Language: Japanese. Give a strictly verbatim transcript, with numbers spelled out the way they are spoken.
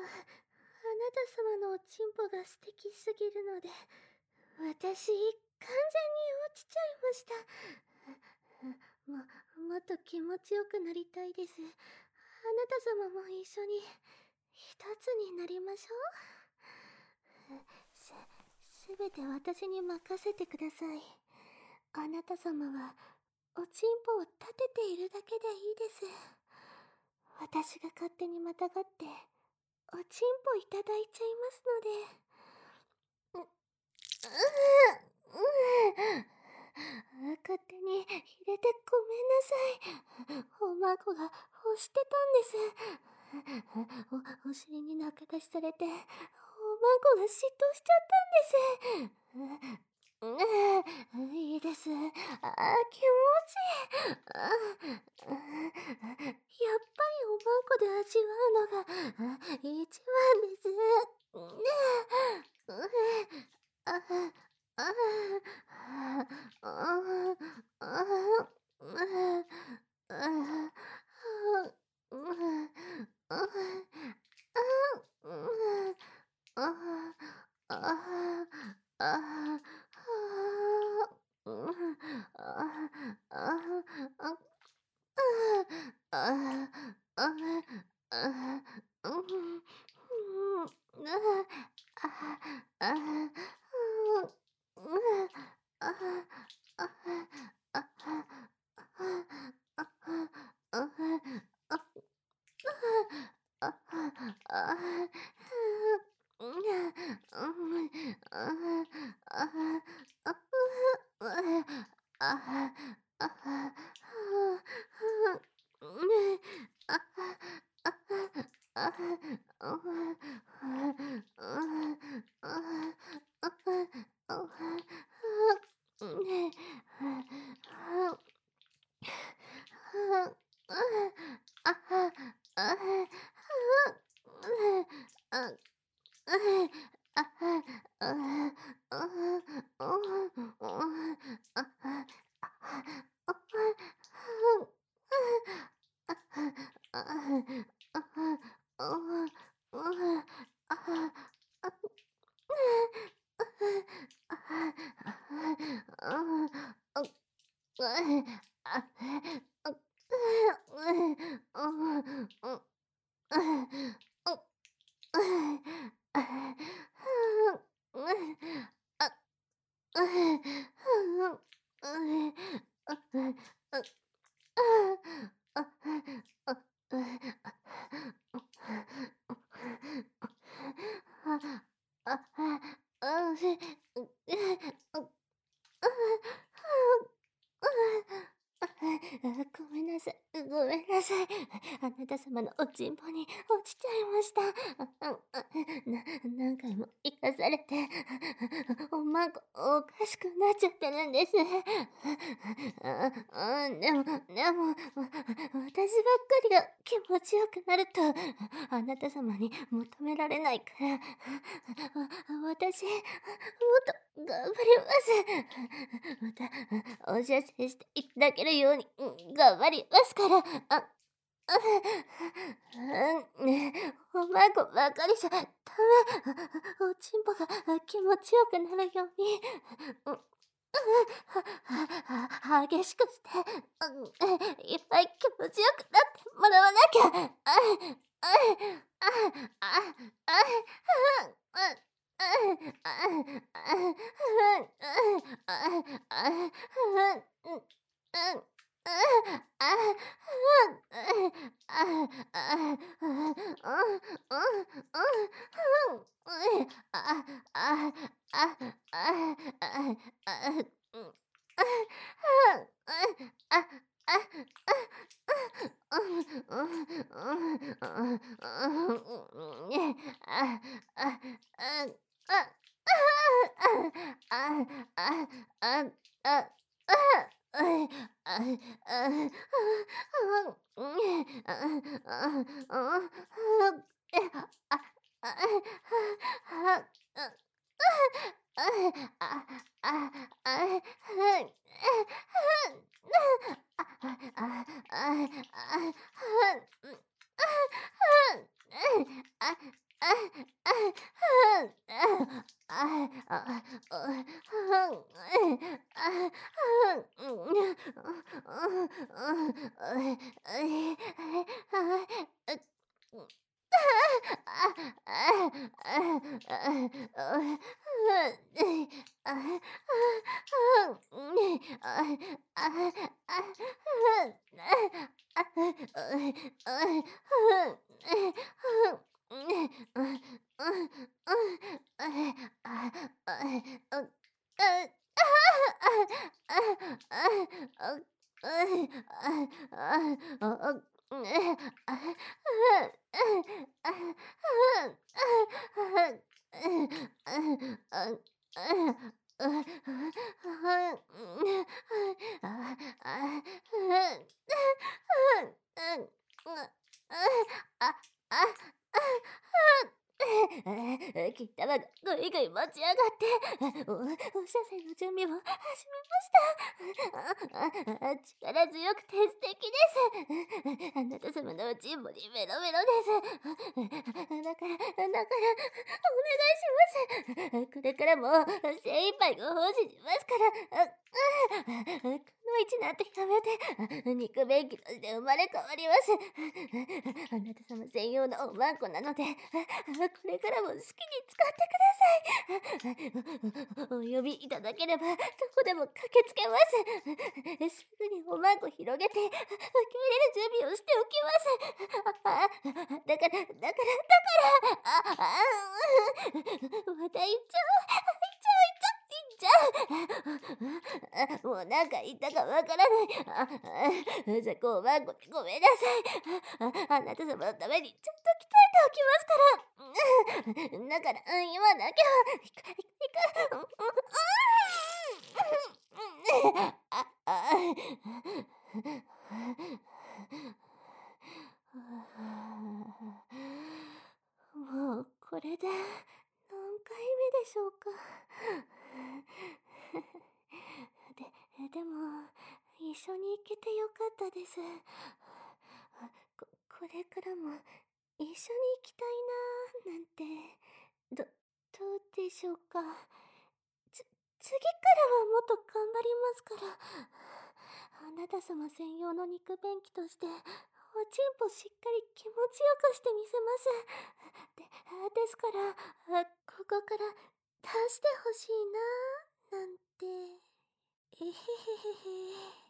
なた様のおちんぽが素敵すぎるので、私、完全に落ちちゃいました。も、もっと気持ちよくなりたいです。あなた様も一緒に、一つになりましょう。す、すべて私に任せてください。あなた様は、おちんぽを立てているだけでいいです。私が勝手にまたがって、おちんぽいただいちゃいますので。う、うう勝手に入れてごめんなさい。おまごが欲してたんです。お、お尻に中出しされて、おまごが嫉妬しちゃったんです。いいです。あ、気持ちいい。あ、やっぱりおまんこで味わうのが一番です。あ、あ、あ、あ、あ、ごめんなさい、ごめんなさい。あなた様のおちんぽに落ちちゃいました。な、何回も生かされて、おまんこおかしくなっちゃってるんです。あ、あ、でも、でも、わ、私ばっかりが気持ちよくなると、あなた様に求められないから、わ、私、もっと頑張ります。また、お射精していただけるように、頑張りますから。あ、うん、ねえ、おまんこばかりじゃダメ。おちんぽが気持ちよくなるように、激しくして、いっぱい気持ちよくなってもらわなきゃ。あ、あ、あ、あ、 金玉がぐいぐい持ち上がって、お、お射精の準備を始めました。ああ力強くて素敵です。あなた様のおちんぼにメロメロです。だから、だから、お願いします。これからも精一杯ご奉仕しますから。この位置なんてやめて、肉便器として生まれ変わります。あなた様専用のおまんこなので、これからも好きに使ってください。お呼びいただければどこでも駆けつけます。すぐにおまんこ広げて受け入れる準備をしておきます。ああだからだからだからああまた行っちゃう行っちゃう行っちゃう行っちゃう。もう何回言ったかわからない。ああじゃあこうまんこでごめんなさい。ああなた様のためにちゃんと鍛えておきますから。だから言わなきゃ。いくいくいく。ああもうこれで何回目でしょうか。で、でも一緒に行けてよかったです。こ、これからも一緒に行きたいなーなんて、ど、どうでしょうか。つ、次からはもっと頑張りますから。あなた様専用の肉便器として、おちんぽしっかり気持ちよくしてみせます。で、ですから、ここから出してほしいなーなんて。えへへへへ。